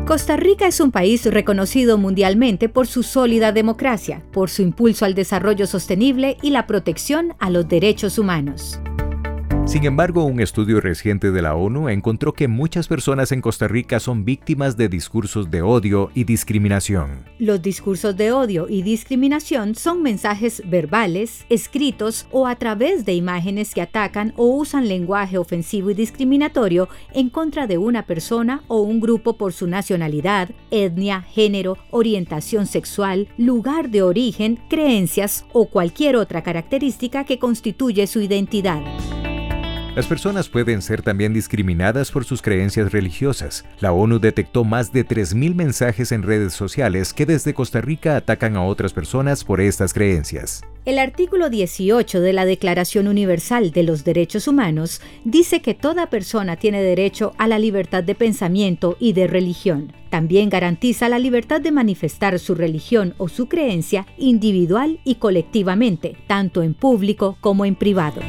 Costa Rica es un país reconocido mundialmente por su sólida democracia, por su impulso al desarrollo sostenible y la protección a los derechos humanos. Sin embargo, un estudio reciente de la ONU encontró que muchas personas en Costa Rica son víctimas de discursos de odio y discriminación. Los discursos de odio y discriminación son mensajes verbales, escritos o a través de imágenes que atacan o usan lenguaje ofensivo y discriminatorio en contra de una persona o un grupo por su nacionalidad, etnia, género, orientación sexual, lugar de origen, creencias o cualquier otra característica que constituye su identidad. Las personas pueden ser también discriminadas por sus creencias religiosas. La ONU detectó más de 3.000 mensajes en redes sociales que desde Costa Rica atacan a otras personas por estas creencias. El artículo 18 de la Declaración Universal de los Derechos Humanos dice que toda persona tiene derecho a la libertad de pensamiento y de religión. También garantiza la libertad de manifestar su religión o su creencia individual y colectivamente, tanto en público como en privado.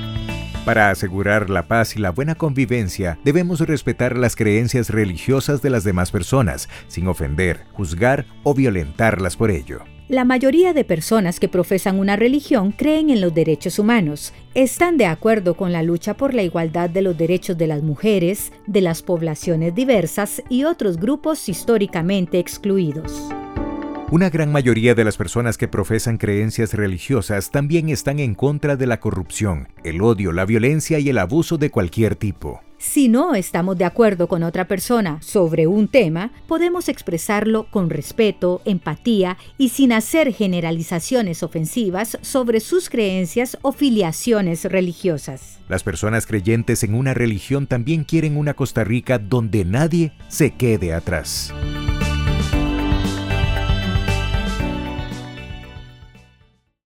Para asegurar la paz y la buena convivencia, debemos respetar las creencias religiosas de las demás personas, sin ofender, juzgar o violentarlas por ello. La mayoría de personas que profesan una religión creen en los derechos humanos, están de acuerdo con la lucha por la igualdad de los derechos de las mujeres, de las poblaciones diversas y otros grupos históricamente excluidos. Una gran mayoría de las personas que profesan creencias religiosas también están en contra de la corrupción, el odio, la violencia y el abuso de cualquier tipo. Si no estamos de acuerdo con otra persona sobre un tema, podemos expresarlo con respeto, empatía y sin hacer generalizaciones ofensivas sobre sus creencias o filiaciones religiosas. Las personas creyentes en una religión también quieren una Costa Rica donde nadie se quede atrás.